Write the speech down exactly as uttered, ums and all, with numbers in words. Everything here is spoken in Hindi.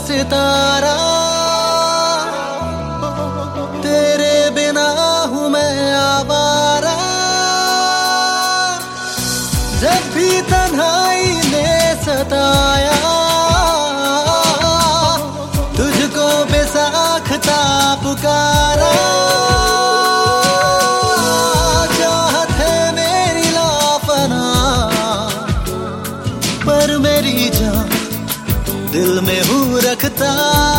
सितारा, तेरे बिना हूँ मैं आवारा। जब भी तन्हाई ने सताया, तुझको बेसाख्ता पुकारा। चाहत है मेरी लाफना, पर मेरी जान दिल में हूँ रखता।